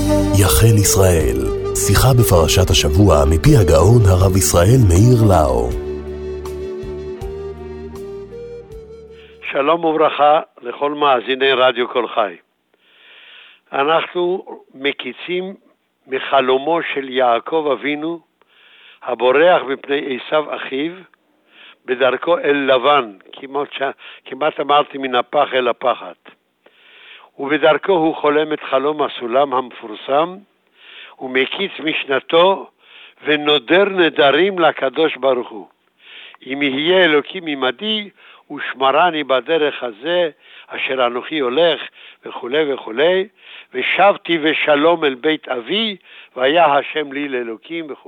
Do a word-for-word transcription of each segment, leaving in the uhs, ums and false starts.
יחל ישראל, שיחה בפרשת השבוע מפי הגאון הרב ישראל מאיר לאו. שלום וברכה לכל מאזיני רדיו כל חי. אנחנו מקיצים מחלומו של יעקב אבינו, הבורח מפני עשיו אחיו, בדרכו אל לבן, כמעט, כמעט אמרתי מן הפח אל הפחת. ובדרכו הוא חולם את חלום הסולם המפורסם, ומקיץ משנתו ונודר נדרים לקדוש ברוך הוא. אם יהיה אלוקים עמדי ושמרני בדרך הזה אשר אנוכי הולך וכו' וכו', ושבתי ושלום אל בית אבי והיה השם לי לאלוקים וכו'.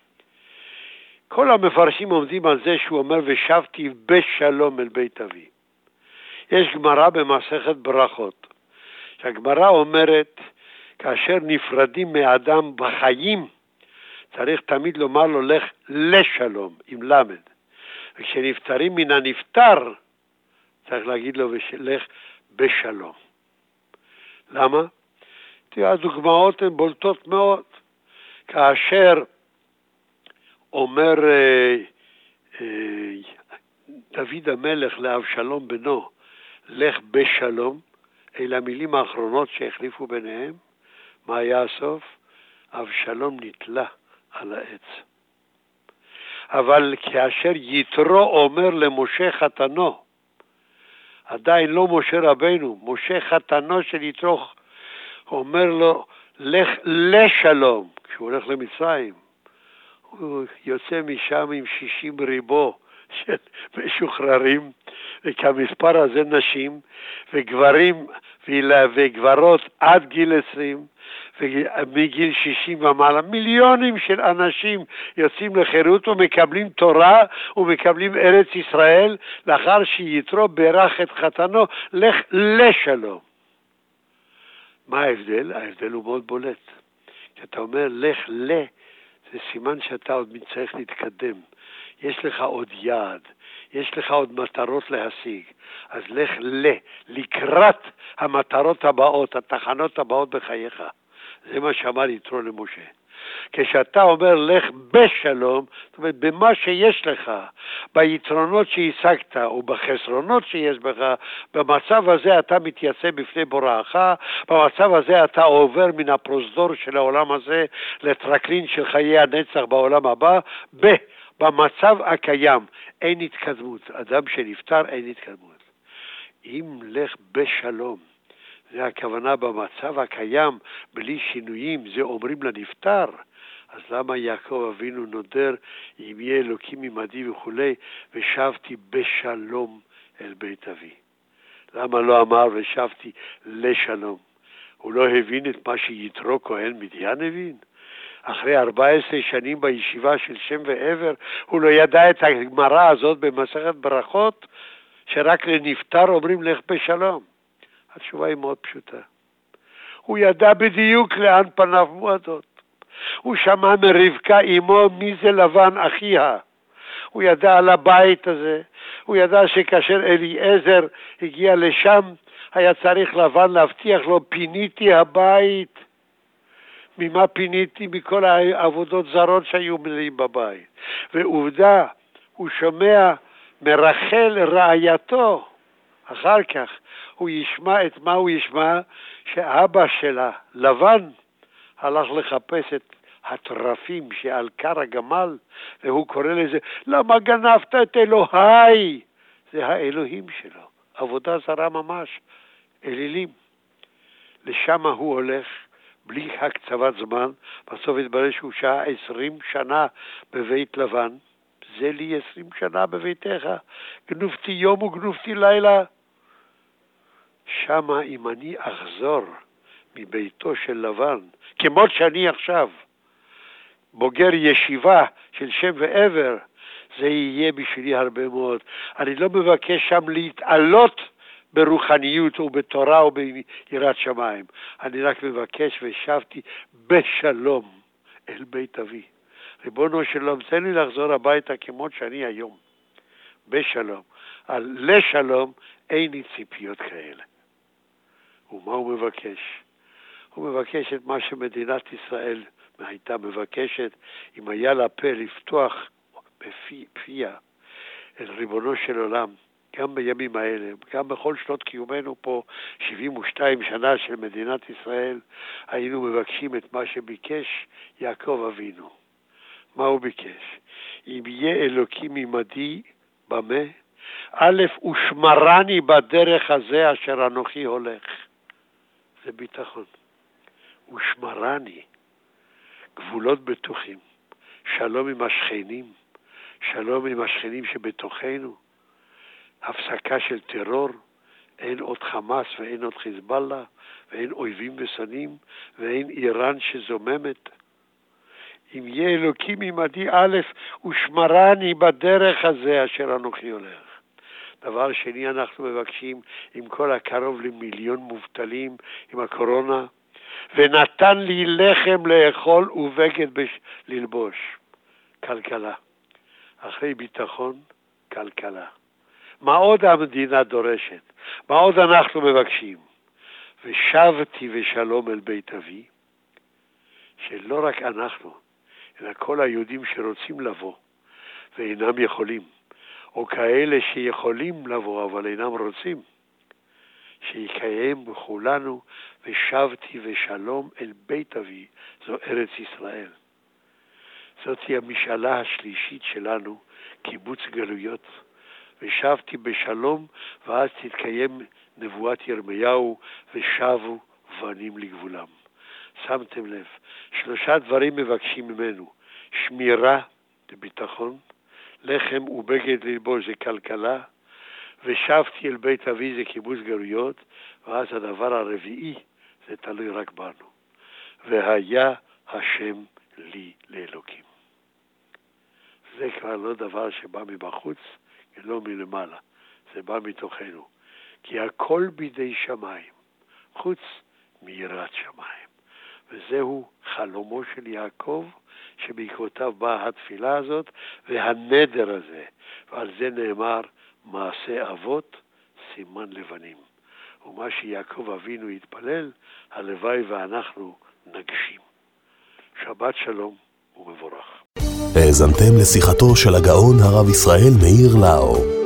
כל המפרשים עומדים על זה שהוא אומר ושבתי בשלום אל בית אבי. יש גמרא במסכת ברכות, שהגמרא אומרת כאשר נפרדים מאדם בחיים צריך תמיד לומר לו לך לשלום עם למד, וכשנפטרים מן הנפטר צריך להגיד לו לך בשלום. למה? תראה, הדוגמאות הן בולטות מאוד. כאשר אומר אה, אה, דוד המלך לאבשלום בנו לך בשלום, אלה המילים האחרונות שהחליפו ביניהם, מה היה הסוף? אבשלום נתלה על העץ. אבל כאשר יתרו אומר למשה חתנו, עדיין לא משה רבנו, משה חתנו של יתרו, אומר לו לך לשלום, כשהוא הולך למצרים, הוא יוצא משם עם שישים ריבו של משוחררים, וכמספר הזה נשים וגברים וגברות עד גיל עשרים, ומגיל שישים ומעלה, מיליונים של אנשים יוצאים לחירות ומקבלים תורה ומקבלים ארץ ישראל, לאחר שיתרו ברך את חתנו, לך לשלום. מה ההבדל? ההבדל הוא מאוד בולט. כשאתה אומר לך ל, זה סימן שאתה עוד צריך להתקדם. יש לך עוד יעד, יש לך עוד מטרות להשיג. אז לך ל, לקראת המטרות הבאות, התחנות הבאות בחייך. זה מה שאמר יתרו למשה. כשאתה אומר לך בשלום, זאת אומרת במה שיש לך, ביתרונות שהשגת ובחסרונות שיש בך, במצב הזה אתה מתייצב בפני בוראך, במצב הזה אתה עובר מן הפרוזדור של העולם הזה לטרקלין של חיי הנצח בעולם הבא, ב, במצב הקיים אין התקדמות, אדם שנפטר אין התקדמות. אם לך בשלום, זה הכוונה במצב הקיים, בלי שינויים, זה אומרים לנפטר. אז למה יעקב אבינו נודר, אם יהיה אלוקים עמדי וכו', ושבתי בשלום אל בית אבי? למה לא אמר ושבתי לשלום? הוא לא הבין את מה שיתרו כהן מדיין הבין? אחרי ארבע עשרה שנים בישיבה של שם ועבר, הוא לא ידע את הגמרא הזאת במסכת ברכות, שרק לנפטר אומרים לך בשלום. התשובה היא מאוד פשוטה. הוא ידע בדיוק לאן פניו מועדות. הוא שמע מרבקה אמו מי זה לבן אחיה. הוא ידע על הבית הזה. הוא ידע שכאשר אליעזר הגיע לשם, היה צריך לבן להבטיח לו פיניתי הבית. ממה פיניתי? מכל העבודות זרות שהיו מלאים בבית. ועובדה, הוא שומע מרחל רעייתו. אחר כך הוא ישמע את מה הוא ישמע, שאבא שלה, לבן, הלך לחפש את הטרפים שעל קר הגמל, והוא קורא לזה, למה גנבת את אלוהי? זה האלוהים שלו, עבודה זרה ממש, אלילים. לשם הוא הולך, בלי הקצבת זמן, בסוף התברר שהוא שעה עשרים שנה בבית לבן, זה לי עשרים שנה בביתך, גנובתי יום וגנובתי לילה. שמה אם אני אחזור מביתו של לבן, כמו שאני עכשיו, בוגר ישיבה של שם ועבר, זה יהיה בשבילי הרבה מאוד. אני לא מבקש שם להתעלות ברוחניות ובתורה וביראת שמיים. אני רק מבקש ושבתי בשלום אל בית אבי. ריבונו שלום, תן לי לחזור הביתה כמו שאני היום. בשלום. על לשלום אין לי ציפיות כאלה. ומה הוא מבקש? הוא מבקש את מה שמדינת ישראל הייתה מבקשת, אם היה לה פה לפתוח בפיה את ריבונו של עולם, גם בימים האלה, גם בכל שנות קיומנו פה, שבעים ושתיים שנה של מדינת ישראל, היינו מבקשים את מה שביקש יעקב אבינו. מה הוא ביקש? אם יהיה אלוקים עמדי במה, א' ושמרני בדרך הזה אשר אנוכי הולך. זה ביטחון. ושמרני, גבולות בטוחים, שלום עם השכנים, שלום עם השכנים שבתוכנו, הפסקה של טרור, אין עוד חמאס ואין עוד חיזבאללה, ואין אויבים ושונאים, ואין איראן שזוממת. אם יהיה אלוקים עמדי א' ושמרני בדרך הזה אשר אנוכי הולך. דבר שני, אנחנו מבקשים עם כל הקרוב למיליון מובטלים עם הקורונה, ונתן לי לחם לאכול ובגד בש... ללבוש. כלכלה. אחרי ביטחון, כלכלה. מה עוד המדינה דורשת? מה עוד אנחנו מבקשים? ושבתי ושלום אל בית אבי, שלא רק אנחנו, אלא כל היהודים שרוצים לבוא ואינם יכולים, או כאלה שיכולים לבוא אבל אינם רוצים, שיקיים בכולנו ושבתי ושלום אל בית אבי, זו ארץ ישראל. זאת היא המשאלה השלישית שלנו, קיבוץ גלויות. ושבתי בשלום, ואז תתקיים נבואת ירמיהו, ושבו בנים לגבולם. שמתם לב, שלושה דברים מבקשים ממנו, שמירה זה ביטחון, לחם ובגד ללבוש זה כלכלה, ושבתי אל בית אבי זה קיבוץ גלויות, ואז הדבר הרביעי זה תלוי רק בנו. והיה השם לי לאלוקים. זה כבר לא דבר שבא מבחוץ, לא מלמעלה, זה בא מתוכנו. כי הכל בידי שמיים, חוץ מיראת שמיים. וזהו חלומו של יעקב, שבעקבותיו באה התפילה הזאת, והנדר הזה. ועל זה נאמר, מעשה אבות, סימן לבנים. ומה שיעקב אבינו התפלל, הלוואי ואנחנו נגשים. שבת שלום ומבורך. האזנתם לשיחתו של הגאון הרב ישראל מאיר לאו.